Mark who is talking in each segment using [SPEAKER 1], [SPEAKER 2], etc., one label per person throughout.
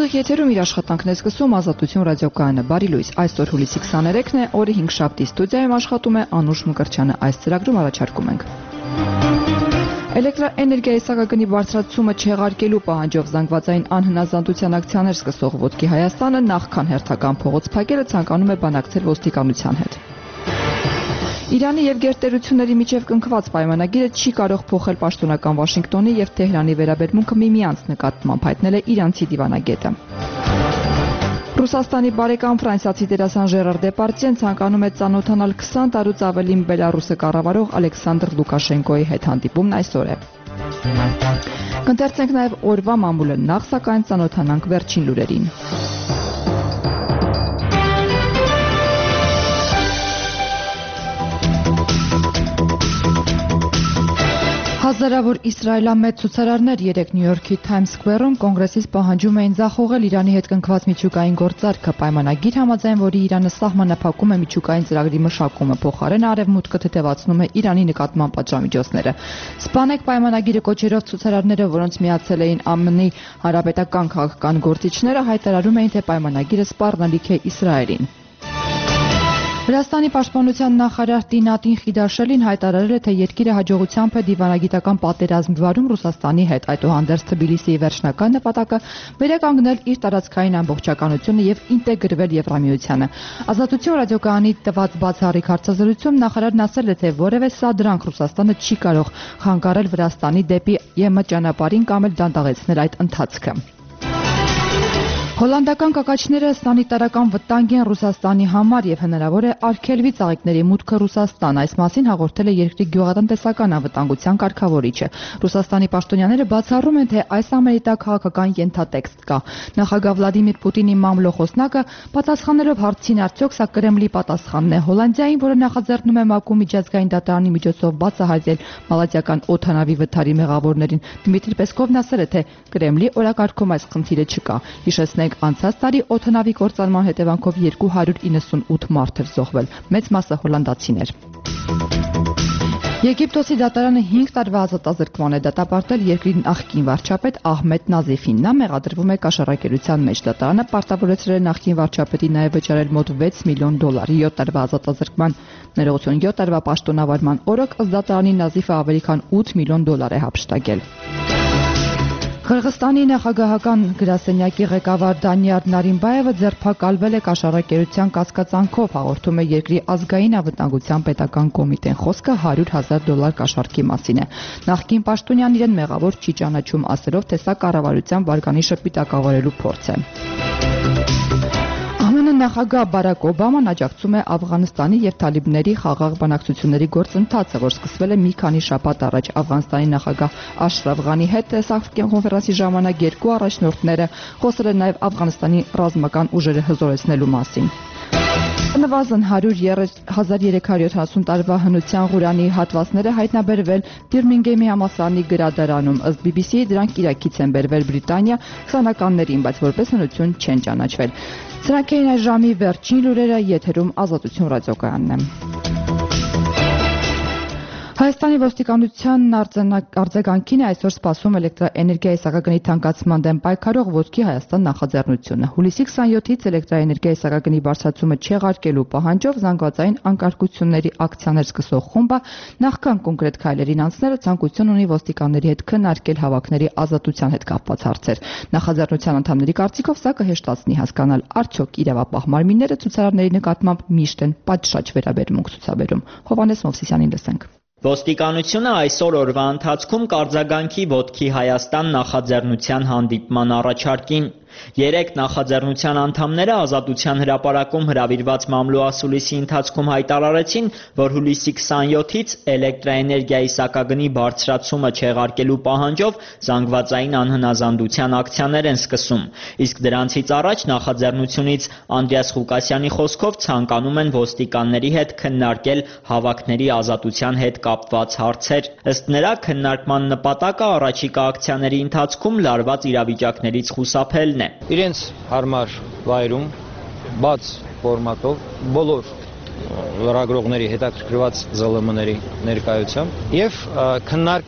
[SPEAKER 1] Մոռացեք եթերում իր աշխատանքն է սկսում Ազատություն ռադիոկայանը։ Բարի լույս, այսօր հուլիսի 23-ն է, օրը 5 շաբթի, ստուդիայում աշխատում է Անուշ Մկրտչյանը։ Այս ծրագրում առաջարկում ենք Էլեկտրաէներգիայի սակագնի բարձրացումը չեղարկելու պահանջով զանգվածային անհնազանդության ակցիաներ սկսող Ոտքի Հայաստանը նախքան հերթական փողոց փակելը ցանկանում է բանակցել ոստիկանության հետ։ Իրանի եւ գերտերությունների միջև կնքված պայմանագիրը չի կարող փոխել պաշտոնական Վաշինգտոնի եւ Թեհրանի վերաբերմունքը միմյանց նկատմամբ, հայտնել է իրանցի դիվանագետը։ Ռուսաստանի բարեկամ ֆրանսիացի դերասան Ժերար Դեպարդյեն ցանկանում է ծանոթանալ 20 տարուց ավելին Բելարուսը կառավարող Ալեքսանդր Լուկաշենկոյի հետ, հանդիպումն այսօր է։ Կընթերցենք նաեւ օրվա մամուլը, նախ սակայն ծանոթանանք վերջին լուրերին։ Հազարավոր իսրայելամետ ցուցարարներ երեկ Նյու Յորքի Times Square-ում կոնգրեսից պահանջում էին ձախողել Իրանի հետ կնքված միջուկային գործարքը, պայմանագիր համաձայն որի Իրանը սահմանափակում է միջուկային ծրագրի մշակումը, փոխարեն արևմուտքը թեթևացնում է Իրանի նկատմամբ պատժամիջոցները։ Սպանեք պայմանագիրը կոչերով ցուցարարները, որոնց միացել էին ԱՄՆ-ի հանրապետական քաղաքական գործիչները, հայտարարում էին, թե պայմանագիրը սպառնալիք է Իսրայելին։ Վրաստանի պաշտպանության նախարար Տինատին Խիդաշելին հայտարարել է, թե երկիրը հաջողությամբ է դիվանագիտական պատերազմ վարում Ռուսաստանի հետ, այդուհանդերձ Թբիլիսիի վերջնական նպատակը վերականգնել իր տարածքային ամբողջականությունը եւ ինտեգրվել Եվրամիությանը։ Ազատություն ռադիոկայանի տված բացառիկ հարցազրույցում նախարարն ասել է, թե որևէ սադրանք Ռուսաստանը չի կարող խանգարել Վրաստանի դեպի ԵՄ ճանապարհին կամ էլ դանդաղեցնել այդ ընթացքը։ Հոլանդական կակաչները սանիտարական վտանգ են Ռուսաստանի համար եւ հնարավոր է արգելվի ծաղիկների մուտքը Ռուսաստան, այս մասին հաղորդել է երկրի գյուղատնտեսական անվտանգության կարգավորիչը։ Ռուսաստանի պաշտոնյաները բացառում են, թե այս ամենի տակ քաղաքական ենթատեքստ կա։ Նախագահ Վլադիմիր Պուտինի մամլո խոսնակը պատասխանելով հարցին արդյոք սա Կրեմլի պատասխանն է Հոլանդիային, որը նախաձեռնում է ՄԱԿ-ում միջազգային դատարանի միջոցով բացահայտել մալազիական օդանավի վթարի մեղավորներին, Դմիտրի Պեսկովն ասել է, թե Կրեմլի օրակարգում այս խնդիրը չկա։ Հիշեցնենք, անցած տարի օդանավի կործանման հետևանքով 298 մարդ էր զոհվել, մեծ մասը հոլանդացիներ։ Եգիպտոսի դատարանը 5 տարվա ազատազրկման է դատապարտել երկրի նախկին վարչապետ Ահմեդ Նազիֆին։ Նա մեղադրվում է կաշառակերության մեջ։ Դատարանը պարտավորեցրել է նախկին վարչապետի նաև վճարել մոտ $6 միլիոն։ 7 տարվա ազատազրկման, 7 տարվա պաշտոնավարման օրը ըստ դատարանի Նազիֆը ավելի քան $8 միլիոն է հափշտակել։ Қырғызստանի նախագահական գրասենյակի ղեկավար Դանիար Նարինբաևը ձերբակալվել է կաշառակերության կասկածանքով, հաղորդում է երկրի ազգային անվտանգության պետական կոմիտեն, խոսքը $100,000 կաշառքի մասին է։ Նախկին պաշտոնյան իրեն մեղավոր չի ճանաչում, ասելով, թե սա կառավարության վարկանիշը պիտակավորելու փորձ է։ Նախագահ Բարակ Օբաման աջակցում է Աֆղանստանի եւ Թալիբների խաղաղ բանակցությունների գործընթացը, որ սկսվել է մի քանի շաբաթ առաջ։ Աֆղանստանի նախագահ Աշրաֆ Ղանի հետ տեսահոլովակի կոնֆերանսի ժամանակ երկու առաջնորդները խոսել են նաեւ Աֆղանստանի ռազմական ուժերը հզորեցնելու մասին։ Նվազն 100,370 տարվա հնության Ղուրանի հատվածները հայտնաբերվել Բիրմինգեմի համալսարանի գրադարանում, ըստ BBC-ի դրանք Իրաքից են բերվել Բրիտանիա 20-ականներին, բայց որպես հնություն չեն ճանաչվել։ Սրանք էին այս ժամի վերջին լուրերը, եթերում Ազատություն ռադիոկայանն է։ Հայաստանի ոստիկանության արձագանքին է այսօր սպասում էլեկտրաէներգիայի սակագնի թանկացման դեմ պայքարող Ոտքի Հայաստան նախաձեռնությունը։ Հուլիսի 27-ից էլեկտրաէներգիայի սակագնի բարձրացումը չեղարկելու պահանջով զանգվածային անկարգությունների ակցիաներ սկսող խումբը նախքան կոնկրետ քայլերին անցնելը ցանկություն ունի ոստիկանների հետ քննարկել հավաքների ազատության հետ կապված հարցեր։ Նախաձեռնության անդամների կարծիքով սա կհեշտացնի հասկանալ արդյոք իրավապահ մարմինները ցուցարարների նկատմամբ միշտ են պատշաճ վերաբերմունք ցուցաբերում։ Հովհաննես Մովսիսյանին լսենք։
[SPEAKER 2] Ոստիկանությունը այսօր օրվա ընթացքում կարձագանքի Ոտքի Հայաստան նախաձեռնության հանդիպման առաջարկին։ 3 նախաձեռնության անդամները Ազատության հրապարակում հրավիրված մամլո ասուլիսի ընթացքում հայտարարեցին, որ հուլիսի 27-ից էլեկտրաէներգիայի սակագնի բարձրացումը չեղարկելու պահանջով զանգվածային անհնազանդության ակցիաներ են սկսում, իսկ դրանցից առաջ նախաձեռնությունից Անդրեաս Ղուկասյանի խոսքով ցանկանում են ոստիկանների հետ քննարկել հավաքների ազատության հետ կապված հարցեր։ Ըստ նրա, քննարկման նպատակը առաջիկա ակցիաների ընթացքում լարված իրավիճակներից խուսափելն է։
[SPEAKER 3] Իրենց հարմար վայրում, բաց ֆորմատով, բոլոր լրագրողների հետաքրքրված ԶԼՄ-ների ներկայությամբ եւ քննարկել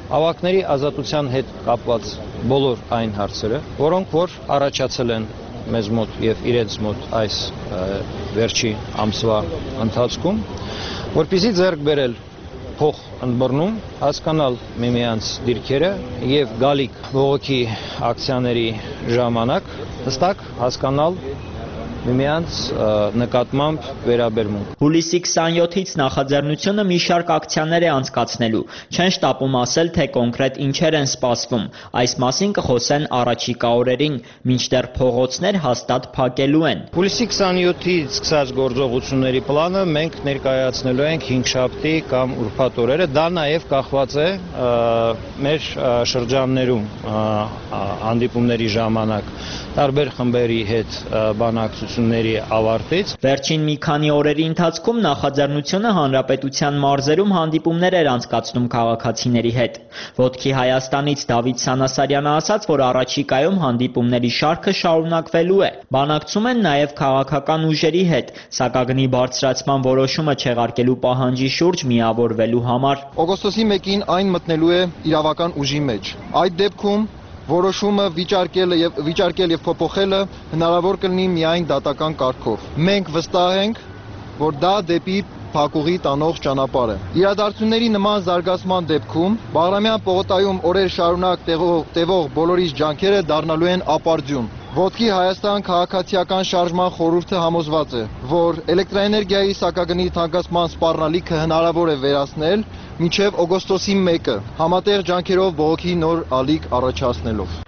[SPEAKER 3] ավակների ազատության հետ կապված բոլոր այն հարցերը, որոնք որ առաջացել են մեզ մոտ եւ իրենց մոտ այս վերջի ամսվա ընթացքում, որպեսզի ձեռք բերել փոխ ընդբռնում, հասկանալ միմյանց դիրքերը եւ գալիք բողոքի ակցիաների ժամանակ հստակ հասկանալ միմյանց նկատմամբ վերաբերմունք։
[SPEAKER 2] Հուլիսի 27-ից նախաձեռնությունը մի շարք ակցիաներ է անցկացնելու, չեն շտապում ասել, թե կոնկրետ ինչեր են սպասվում, այս մասին կխոսեն առաջիկա օրերին, մինչդեռ փողոցներ հաստատ փակելու են։
[SPEAKER 3] Հուլիսի 27-ից սկսած գործողությունների պլանը մենք ներկայացնելու ենք 5-շաբթի կամ ուրբաթ օրերը, դա նաև կախված է մեր շրջաններում հանդիպումների ժամանակ տարբեր խմբերի հետ բանակցությունների ավարտից։
[SPEAKER 2] Վերջին մի քանի օրերի ընթացքում նախաձեռնությունը հանրապետության մարզերում հանդիպումներ էր անցկացնում քաղաքացիների հետ։ Ոտքի Հայաստանից Դավիթ Սանասարյանը ասաց, որ առաջիկայում հանդիպումների շարքը շարունակվելու է։ Բանակցում են նաև քաղաքական ուժերի հետ, սակագնի բարձրացման որոշումը չեղարկելու պահանջի շուրջ միավորվելու համար։
[SPEAKER 4] Օգոստոսի 1-ին այն մտնելու է իրավական ուժի մեջ։ Այդ դեպքում որոշումը վիճարկել եւ փոփոխելը հնարավոր կլինի միայն դատական կարգով։ Մենք վստահ ենք, որ դա դեպի փակուղի տանող ճանապարհ է։ Իրադարձությունների նման զարգացման դեպքում Բաղրամյան պողոտայում օրեր շարունակ տևող բոլորիս ջանքերը դառնալու են ապարդյուն։ Ոտքի Հայաստան քաղաքացիական շարժման խորհուրդը համոզված է, որ էլեկտրաէներգիայի սակագնի թանկացման սպառնալիքը հնարավոր է վերացնել մինչև օգոստոսի 1-ը, համատեղ ջանքերով բողոքի նոր ալիք առաջացնելով։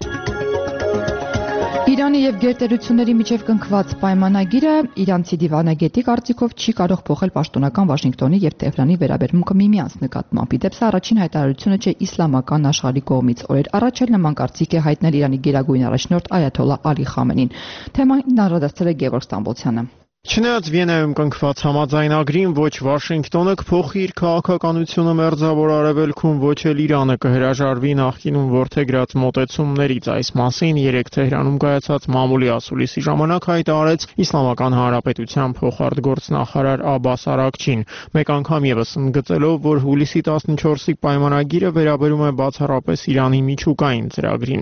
[SPEAKER 1] Իրանի եւ գերտերությունների միջև կնքված պայմանագիրը իրանցի դիվանագետի կարծիքով չի կարող փոխել պաշտոնական Վաշինգտոնի եւ Թեհրանի վերաբերմունքը միմյանց նկատմամբ։ Իդեպ սա առաջին հայտարարությունը չէ իսլամական աշխարհի կողմից։ Օրեր առաջ էլ նման կարծիք է հայտնել Իրանի գերագույն առաջնորդ Այաթոլլա Ալի Խամենին։ Թեման անդրադարձել է Գևորգ Ստամբոլցյանը։
[SPEAKER 5] Չնայած Վիեննայում կնքված համաձայնագրին ոչ Վաշինգտոնը կփոխի իր քաղաքականությունը մերձավոր արևելքում, ոչ էլ Իրանը կհրաժարվի նախկինում որդեգրած մոտեցումներից։ Այս մասին երեկ Թեհրանում կայացած մամուլի ասուլիսի ժամանակ հայտարարեց Իսլամական Հանրապետության փոխարտգործնախարար Աբբաս Արաքչին, մեկ անգամ եւս ընդգծելով, որ հուլիսի 14-ի պայմանագիրը վերաբերում է բացառապես Իրանի միջուկային ծրագրին։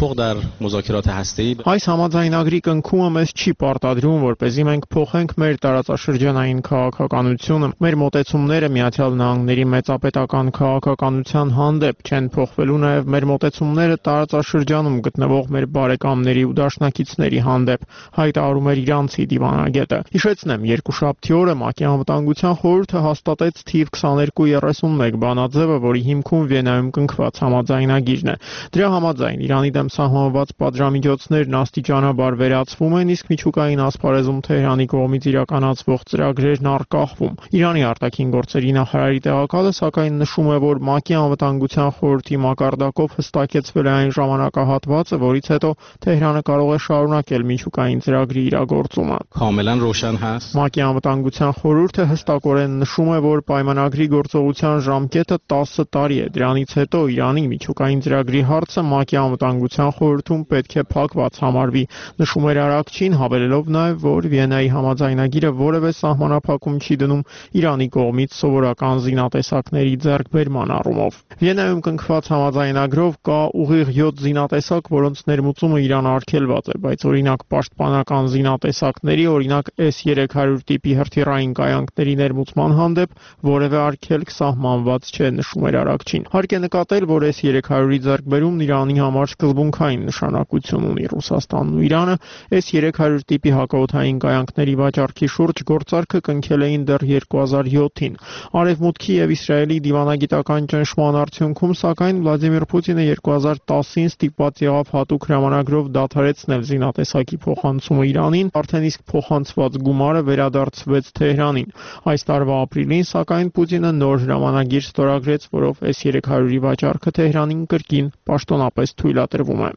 [SPEAKER 5] Այս համաձայնագրի կնքումը մեզ չի պարտադրում, որպեսզի մենք փոխենք մեր տարածաշրջանային քաղաքականությունը, մեր մոտեցումները Միացյալ Նահանգների մեծապետական քաղաքականության հանդեպ չեն փոխվելու նաև մեր մոտեցումները տարածաշրջանում գտնվող մեր բարեկամների ու դաշնակիցների հանդեպ, հայտարարում էր իրանցի դիվանագետը։ Հիշեցնեմ, երկուշաբթի օրը ՄԱԿ-ի անվտանգության խորհուրդը հաստատեց թիվ 2231 բանաձևը, որի հիմքում Վիեննայում կնքված համաձայնագիրն է։ Դրա համաձայն Իրանի դեմ սահմանված պատժամիջոցներն աստիճանաբար վերացվում են, իսկ միջուկային ասպարեզում Թեհրանի կողմից իրականացվող ծրագրերն առկախվում։ Իրանի արտաքին գործերի նախարարի տեղակալը սակայն նշում է, որ ՄԱԿ-ի անվտանգության խորհրդի մակարդակով հստակեցվել է այն ժամանակահատվածը, որից հետո Թեհրանը կարող է շարունակել միջուկային ծրագրի իրագործումը։ ՄԱԿ-ի անվտանգության խորհուրդը հստակորեն նշում է, որ պայմանագրի գործողության ժամկետը 10 տարի է։ Դրանից հետո Իրանի միջուկային ծրագրի հարցը ՄԱԿ-ի անվտանգության խորհրդում պետք է փակված համարվի, նշում էր Արաքչին, հավելելով նաև, որ Վիեննայի համաձայնագիրը որևէ սահմանափակում չի դնում Իրանի կողմից սովորական զինատեսակների ձեռքբերման առումով։ Վիեննայում կնքված համաձայնագրով կա ուղիղ 7 զինատեսակ, որոնց ներմուծումը Իրանը արգելված է, բայց օրինակ պաշտպանական զինատեսակների, օրինակ S-300 տիպի հրթիռային կայանքների ներմուծման հանդեպ որևէ արգելք սահմանված չէ, նշում էր Արաքչին։ Հարկ է նկատել, որ S-300-ի ձեռքբերումն Իրանի համար սկզբունքային նշանակություն ունի։ Ռուսաստանն ու Իրանը S-300 տիպի հակաօդային կայանքների վաճառքի շուրջ գործարքը կնքել էին դեռ 2007-ին։ Արևմուտքի եւ Իսրայելի դիվանագիտական ճնշման արդյունքում, սակայն Վլադիմիր Պուտինը 2010-ին ստիպված եղավ հատուկ հրամանագրով դադարեցնել զինատեսակի փոխանցումը Իրանին, արդեն իսկ փոխանցված գումարը վերադարձվեց Թեհրանին։ Այս տարվա ապրիլին, սակայն Պուտինը նոր հրամանագիր ստորագրեց, որով S-300-ի վաճառքը Թեհրանին կրկին պաշտոնապես թույլատրվում է։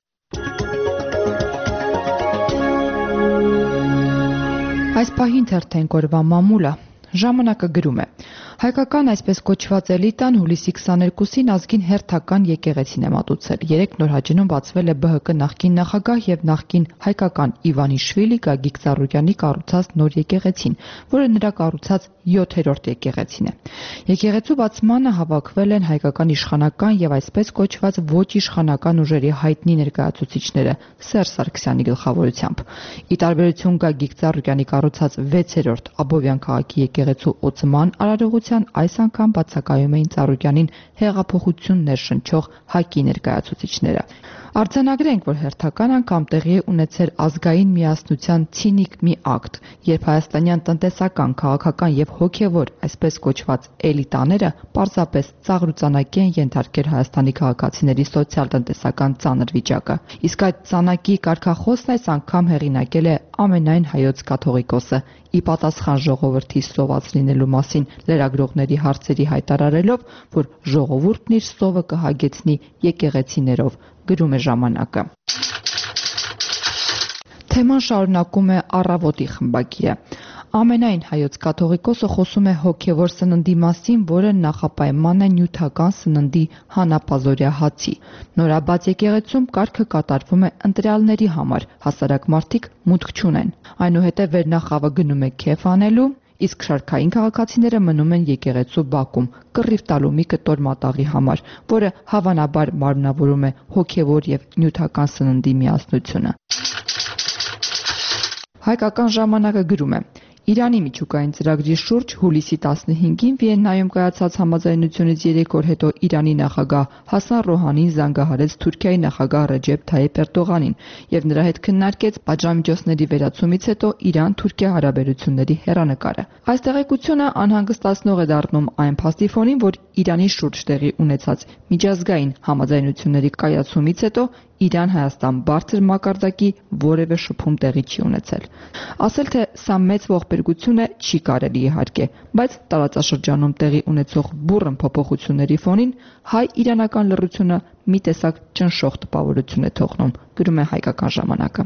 [SPEAKER 1] Այս պահին թերթենք օրվա մամուլը։ Ժամանակը գրում է. հայկական այսպես կոչված էլիտան հուլիսի 22-ին ազգին հերթական եկեղեցին է մատուցել։ 3 նորհաջինում բացվել է ԲՀԿ նախկին նախագահ եւ նախկին հայկական Իվանիշվիլի Գագիկ Ծառուկյանի կառուցած նոր եկեղեցին, որը նրա կառուցած 7-րդ եկեղեցին է։ Եկեղեցու բացմանը հավաքվել են հայկական իշխանական եւ այսպես կոչված ոչ իշխանական ուժերի հայտնի ներկայացուցիչները Սերժ Սարգսյանի գլխավորությամբ։ Ի տարբերություն Գագիկ Ծառուկյանի կառուցած 6-րդ Աբովյան քաղաքի եկեղեցու օծման արարողության այս անգամ բացակայում էին Ծառուկյանին հեղափոխություն ներշնչող ՀԱԿ-ի ներկայացուցիչները։ Արձանագրենք, որ հերթական անգամ տեղի է ունեցել ազգային միասնության ցինիկ մի ակտ, երբ հայաստանյան տնտեսական, քաղաքական եւ հոգեվոր այսպես կոչված էլիտաները պարզապես ծաղրուծանակի են ենթարկել Հայաստանի քաղաքացիների սոցիալ-տնտեսական ծանր վիճակը։ Իսկ այդ ծանակի կարգախոսն այս անգամ հեղինակել է ամենայն հայոց կաթողիկոսը, ի պատասխան ժողովրդի սոված լինելու մասին լրագրողների հարցերի հայտարարելով, որ ժողովուրդն իր սովը կհագեցնի եկեղեցիներով, գրում է ժամանակը։ Թեման շարունակում է Առավոտի խմբագիրը։ Ամենայն հայոց կաթողիկոսը խոսում է հոգևոր սննդի մասին, որը նախապայման է նյութական սննդի հանապազորյա հացի։ Նորաբաց եկեղեցում կարգը կատարվում է ընտրյալների համար, հասարակ մարդիկ մուտք չունեն։ Այնուհետև վերնախավը գնում է քեֆ անելու, իսկ շարքային քաղաքացիները մնում են եկեղեցու բակում կռիվ տալու մի կտոր մատաղի համար, որը հավանաբար մարմնավորում է հոգևոր եւ նյութական սննդի միասնությունը։ Հայկական ժամանակը գրում է. Իրանի միջուկային ծրագրի շուրջ հուլիսի 15-ին Վիեննայում կայացած համաձայնությունից 3 օր հետո Իրանի նախագահ Հասան Ռոհանին զանգահարեց Թուրքիայի նախագահ Ռեջեփ Թայիփ Էրդողանին եւ նրա հետ քննարկեց պատժամիջոցների վերացումից հետո Իրան-Թուրքիա հարաբերությունների հեռանկարը։ Այս տեղեկությունը անհանգստացնող է դառնում այն փաստի ֆոնին, որ Իրանի շուրջ տեղի ունեցած միջազգային համաձայնությունների կայացումից հետո Իրան-Հայաստան բարձր մակարդակի որևէ շփում տեղի չի ունեցել։ Ասել թե սա մեծ ողբերգություն է չի կարելի իհարկե, բայց տարածաշրջանում տեղի ունեցող բուռն փոփոխությունների ֆոնին հայ-իրանական լռությունը մի տեսակ ճնշող տպավորություն է թողնում, գրում է Հայկական ժամանակը։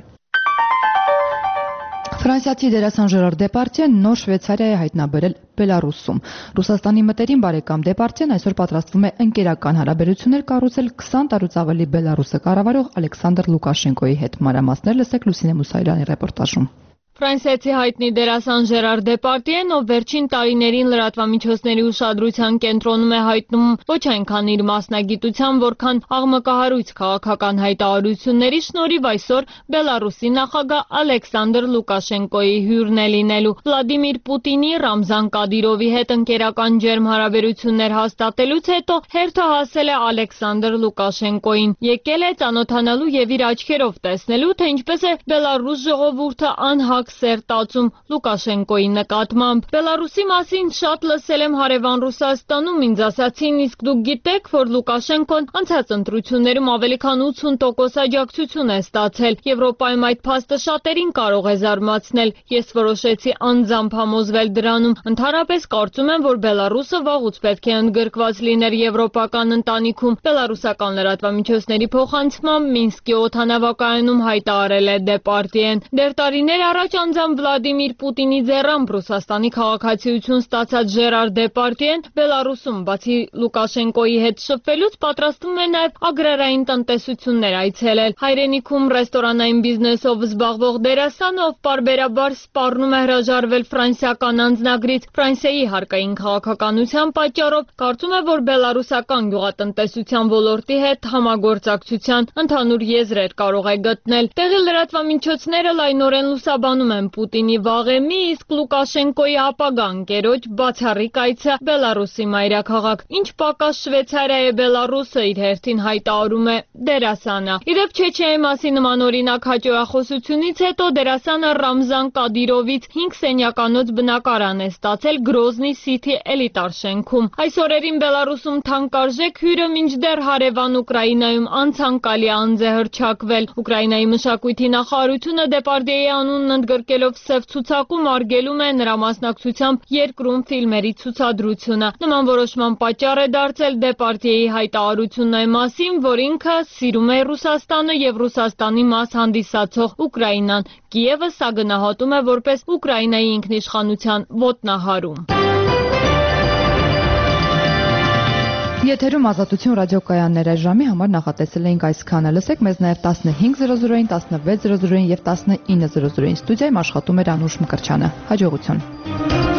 [SPEAKER 1] Ֆրանսիացի դերասան Ժերար Դեպարդյեն նոր Շվեյցարիա է հայտնաբերել Բելարուսում։ Ռուսաստանի մտերիմ բարեկամ Դեպարդյեն այսօր պատրաստվում է ընկերական հարաբերություններ կառուցել 20 տարուց ավելի Բելարուսը կառավարող Ալեքսանդր Լուկաշենկոյի հետ։ Մանրամասներ լսեք Լուսինե Մուսայելյանի ռեպորտաժում։
[SPEAKER 6] Ֆրանսիացի հայտնի դերասան Ժերար Դեպարդյեն, ով վերջին տարիներին լրատվամիջոցների ուշադրության կենտրոնում է հայտնում ոչ այնքան իր մասնագիտության, որքան աղմկահարույց քաղաքական հայտարարությունների շնորհիվ այսօր Բելարուսի նախագահ Ալեքսանդր Լուկաշենկոյի հյուրն է լինելու։ Վլադիմիր Պուտինի, Ռամզան Կադիրովի հետ ընկերական ջերմ հարաբերություններ հաստատելուց հետո հերթը հասել է Ալեքսանդր Լուկաշենկոյին։ Եկել է ծանոթանալու եւ իր աչքերով տեսնելու, թե ինչպես է Բելարուս ժողովուրդը անհագ սերտացում Լուկաշենկոյի նկատմամբ։ Բելարուսի մասին շատ լսել եմ հարևան Ռուսաստանում, ինձ ասացին, իսկ դուք գիտեք, որ Լուկաշենկոն անցած ընտրություններում ավելի քան 80% աջակցություն է ստացել։ Եվրոպայում այդ փաստը շատերին կարող է զարմացնել։ Ես որոշեցի անձամբ համոզվել դրանում։ Ընդհանրապես կարծում եմ, որ Բելարուսը վաղուց պետք է ընդգրկված լիներ եվրոպական ընտանիքում։ Բելարուսական լրատվամիջոցների փոխանցմամբ Մինսկի օդանավակայանում հայտարարել է Դեպարդյեն։ Դեռ տարիներ առաջ անձամբ Վլադիմիր Պուտինի ձեռամբ Ռուսաստանի քաղաքացիություն ստացած Ժերար Դեպարդյեն Բելարուսում բացի Լուկաշենկոյի հետ շփվելուց պատրաստվում է նաև ագրարային տնտեսություններ այցելել։ Հայրենիքում ռեստորանային բիզնեսով զբաղվող դերասանը, ով պարբերաբար սպառնում է հրաժարվել ֆրանսիական անձնագրից Ֆրանսիայի հարկային քաղաքականության պատճառով, կարծում է, որ բելարուսական գյուղատնտեսության ոլորտի հետ համագործակցության ընդհանուր եզրեր կարող է գտնել։ Տեղի լրատվամիջոցները լայնորեն լուսաբանում են Պուտինի վաղեմի, իսկ Լուկաշենկոյի ապագա ընկերոջ բացառիկ այցը Բելարուսի մայրաքաղաք։ Ինչ պակաս Շվեյցարիա է Բելարուսը, իր հերթին հայտարարում է դերասանը։ Իդեպ Չեչիայի մասին նմանօրինակ հաջողախոսությունից հետո դերասանը Ռամզան Կադիրովից 5 սենյականոց բնակարան է ստացել Գրոզնի Սիթի էլիտար շենքում։ Այս օրերին Բելարուսում թանկարժեք հյուրը մինչդեռ հարևան Ուկրաինայում անցանկալի անձ է հռչակվել։ Ուկրաինայի մշակույթի նախարարությունը Դեպարդյեի անունն ընդգրկելով սև ցուցակում արգելում է նրա մասնակցությամբ երկրում ֆիլմերի ցուցադրությունը։ Նման որոշման պատճառ է դարձել Դեպարտիեի հայտարարությունն այն մասին, որ ինքը սիրում է Ռուսաստանը եւ Ռուսաստանի մաս հանդիսացող Ուկրաինան։ Կիևը սա գնահատում է որպես Ուկրաինայի ինքնիշխանության ոտնահարում։
[SPEAKER 1] Եթերում Ազատություն ռադիոկայաններ ժամի համար նախատեսել էինք այսքանը։ Լսեք մեզ նաև 15:00-ին, 16:00-ին եւ 19:00-ին։ Ստուդիայում աշխատում էր Անուշ Մկրչյանը։ Հաջողություն։